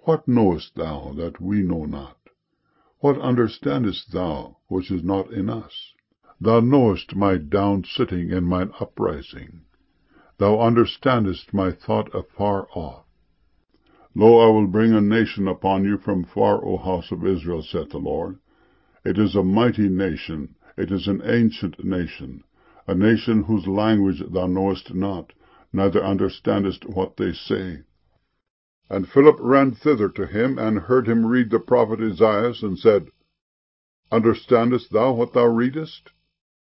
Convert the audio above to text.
What knowest thou that we know not? What understandest thou which is not in us? Thou knowest my down sitting and mine uprising. Thou understandest my thought afar off. Lo, I will bring a nation upon you from far, O house of Israel, saith the Lord. It is a mighty nation, it is an ancient nation, a nation whose language thou knowest not, neither understandest what they say. And Philip ran thither to him, and heard him read the prophet Isaiah, and said, Understandest thou what thou readest?